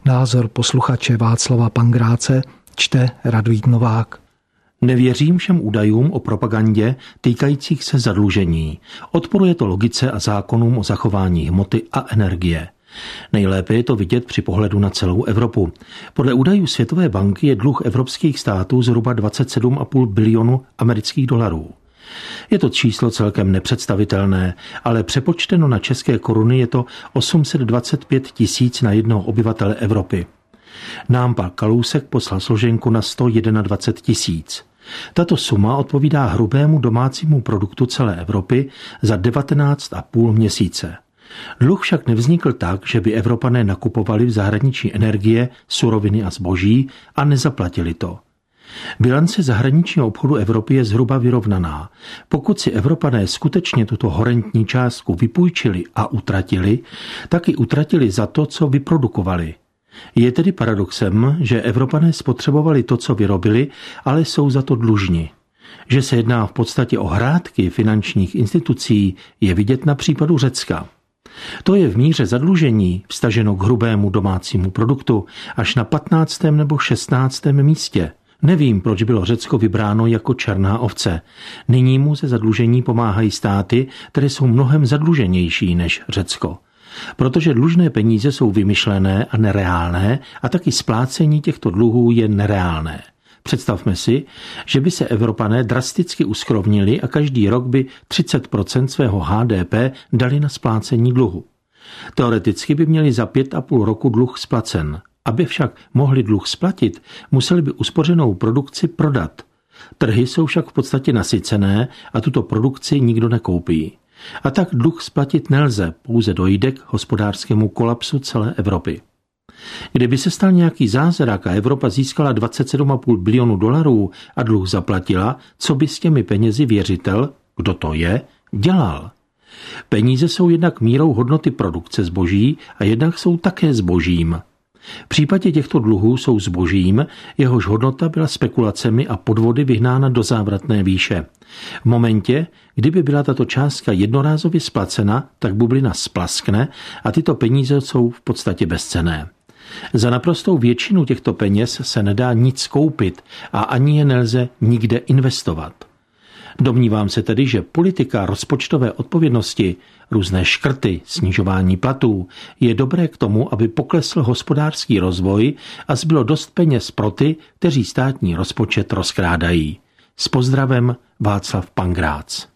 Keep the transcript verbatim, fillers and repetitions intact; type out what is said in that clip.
Názor posluchače Václava Pangráce čte Radvít Novák. Nevěřím všem údajům o propagandě týkajících se zadlužení. Odporuje to logice a zákonům o zachování hmoty a energie. Nejlépe je to vidět při pohledu na celou Evropu. Podle údajů Světové banky je dluh evropských států zhruba dvacet sedm celá pět bilionu amerických dolarů. Je to číslo celkem nepředstavitelné, ale přepočteno na české koruny je to osm set dvacet pět tisíc na jednoho obyvatele Evropy. Nám pak Kalousek poslal složenku na sto dvacet jedna tisíc. Tato suma odpovídá hrubému domácímu produktu celé Evropy za devatenáct a půl měsíce. Dluh však nevznikl tak, že by Evropané nakupovali v zahraničí energie, suroviny a zboží a nezaplatili to. Bilance zahraničního obchodu Evropy je zhruba vyrovnaná. Pokud si Evropané skutečně tuto horentní částku vypůjčili a utratili, tak i utratili za to, co vyprodukovali. Je tedy paradoxem, že Evropané spotřebovali to, co vyrobili, ale jsou za to dlužni. Že se jedná v podstatě o hrátky finančních institucí, je vidět na případu Řecka. To je v míře zadlužení vztaženo k hrubému domácímu produktu až na patnáctém nebo šestnáctém místě. Nevím, proč bylo Řecko vybráno jako černá ovce. Nyní mu ze zadlužení pomáhají státy, které jsou mnohem zadluženější než Řecko. Protože dlužné peníze jsou vymyšlené a nereálné a taky splácení těchto dluhů je nereálné. Představme si, že by se Evropané drasticky uskrovnili a každý rok by třicet procent svého H D P dali na splácení dluhu. Teoreticky by měli za pět a půl roku dluh splacen. Aby však mohli dluh splatit, museli by uspořenou produkci prodat. Trhy jsou však v podstatě nasycené a tuto produkci nikdo nekoupí. A tak dluh splatit nelze, pouze dojde k hospodářskému kolapsu celé Evropy. Kdyby se stal nějaký zázrak a Evropa získala dvacet sedm celá pět bilionu dolarů a dluh zaplatila, co by s těmi penězi věřitel, kdo to je, dělal? Peníze jsou jednak mírou hodnoty produkce zboží a jednak jsou také zbožím. V případě těchto dluhů jsou zbožím, jehož hodnota byla spekulacemi a podvody vyhnána do závratné výše. V momentě, kdyby byla tato částka jednorázově splacena, tak bublina splaskne a tyto peníze jsou v podstatě bezcenné. Za naprostou většinu těchto peněz se nedá nic koupit a ani je nelze nikde investovat. Domnívám se tedy, že politika rozpočtové odpovědnosti, různé škrty, snižování platů je dobré k tomu, aby poklesl hospodářský rozvoj a zbylo dost peněz pro ty, kteří státní rozpočet rozkrádají. S pozdravem Václav Pangrác.